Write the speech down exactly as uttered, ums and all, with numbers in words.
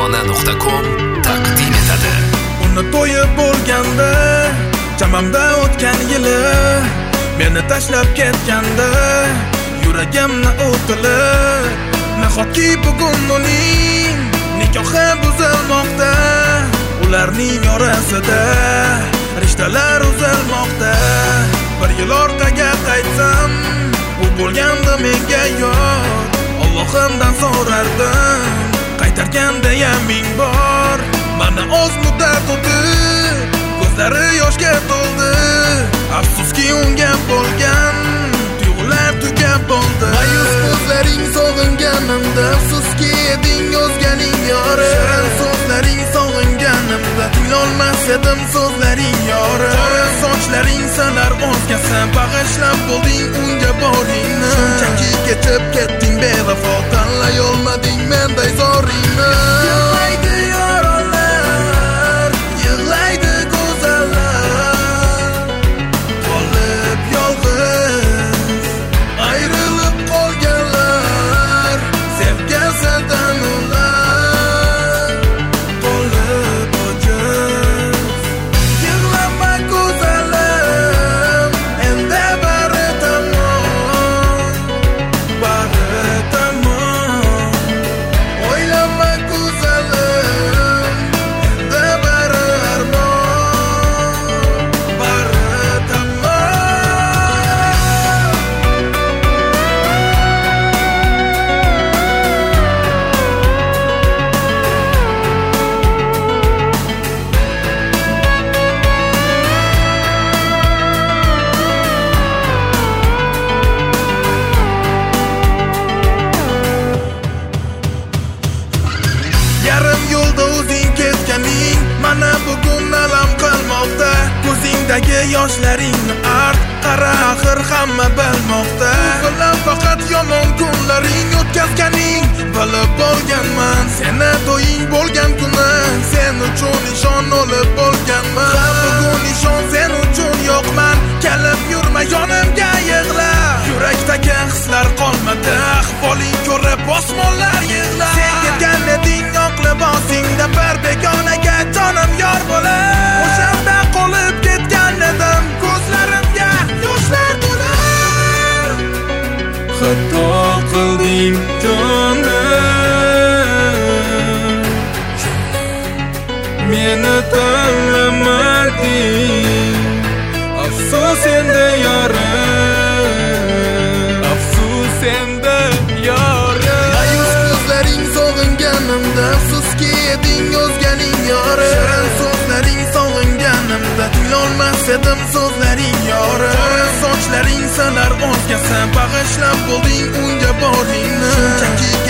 afsona nuqta com taqdim etadi. Uni to'yib bo'lganda, chamamda o'tgan yili, meni tashlab ketganda, yuragimni o'tilib, nahotki bugun uning nikohi buzilmoqda. Ularning orasida rishtalar uzilmoqda. Bir yil orqaga qaytsam, u bo'lganda menga yor. Allohimdan so'rardim, qaytarganda ming bor. Mana oz muddat o'tdi, ko'zlari yoshga to'ldi. Afsuski unga bo'lgan tuyg'ular tugab bo'ldi. Mayus ko'zlaring sog'inganimda, afsuski eding o'zganing yori. Shirin so'zlaring sog'inganimda, tinolmas edim so'zlaring yori. Qora sochlaring sanar o'zgasi, bag'ishlab bo'lding unga boringni. Shunchaki kechib ketding bevafo, tanlay olmading menday zoringni. Yig'laydi yorlar, yig'laydi go'zallar, qolib yolg'iz ayrilib qolganlar. Sevgasidan ular qolib ojiz. Yig'lama go'zalim, endi bari tamom, bari tamom. O'ylama go'zalim, endi bari armon, bari tamom. Yarim yo'lda o'zing ketganing, mana bugun alam qilmoqda. Ko'zingdagi yoshlaringni art, qara axir hamma bilmoqda. Bilan faqat yomon kunlaring o'tkazganing, bilib bo'lganman. Seni to'ying bo'lgan kuni, sen uchun nishon olib bo'lganman. Bugun nishon sen uchun yo'qman, kelib yurma yonimga yig'la. Yurakdagi hislar qolmadi, ahvoling ko'rib osmonlar yig'lar. Sen ketgan eding oq libosingda, bir begonaga jonim yor bo'lib. O'shanda qolib ketgan edim, ko'zlarimga yoshlar to'lar. Xato qilding jonim, meni tanlamading. Afsus endi yorim, afsus endi yorim. Mayus ko'zlaring sog'inganimda, afsuski eding o'zganing yori. Shirin so'zlaring sog'inganimda, tinolmas edim so'zlaring yori. Qora sochlaring sanar o'zgasi, bag'ishlab bo'lding unga boringni. Shunchaki